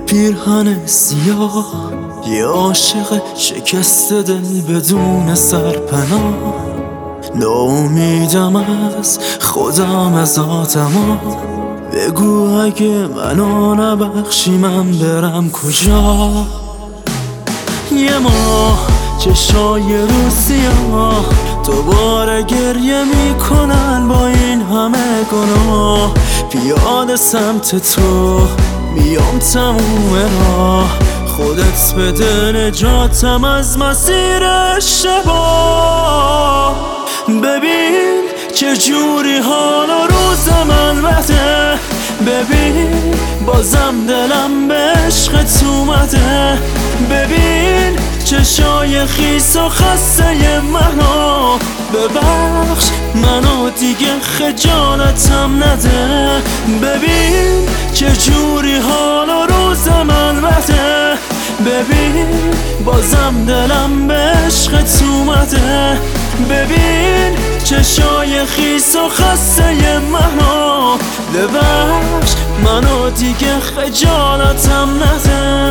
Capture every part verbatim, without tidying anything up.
پیرهن سیاه، یه عاشق شکست دل بدون سرپناه. ناامیدم از خودم، از ذاتم. بگو اگه منو نبخشی من برم کجا؟ یه ماه چشای رو سیاه دوباره گریه میکنن با این همه گناه. پیاده سمت تو میام تموم راه، خودت بده نجاتم از مسیر اشتباه. ببین چه جوری حال و روز من بده، ببین بازم دلم به عشقت اومده. ببین چشای خیس و خسته منو، ببخش منو دیگه خجالتم نده. ببین چه جوری حال و روز من بده، ببین بازم دلم به عشقت اومده. ببین چشای خیس و خسته منو، ببخش منو دیگه خجالتم نده.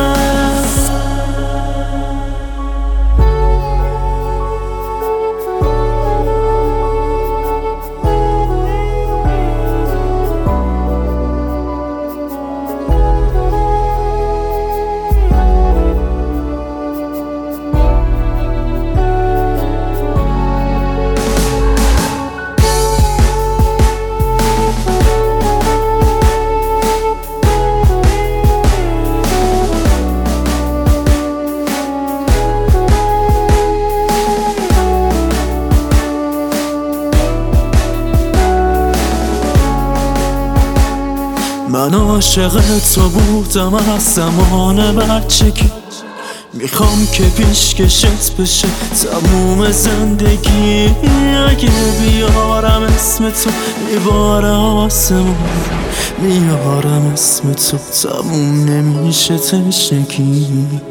من عاشق تو بودم از زمان بچگی، میخوام که پیشکشت بشه تموم زندگی. اگه بیارم اسم تو میباره آسمون، میارم اسم تو تموم نمیشه تشنگی.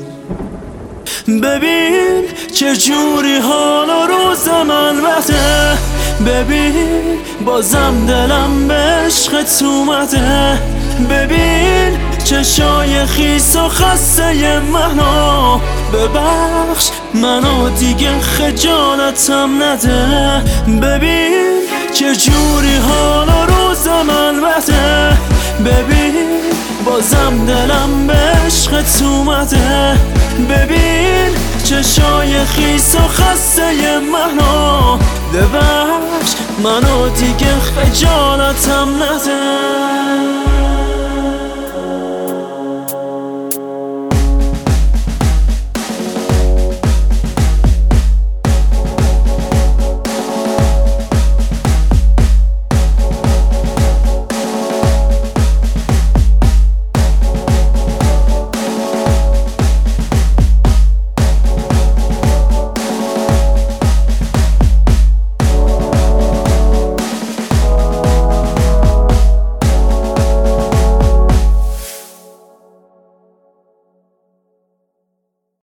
ببین چه جوری حال و روز من بده، ببین بازم دلم به عشقت اومده. ببین چشای خیس و خسته منو، ببخش منو دیگه خجالتم نده. ببین چه جوری حال و روز من بده، ببین بازم دلم به عشقت اومده. ببین چشای خیس و خسته منو، ببخش منو دیگه خجالتم نده.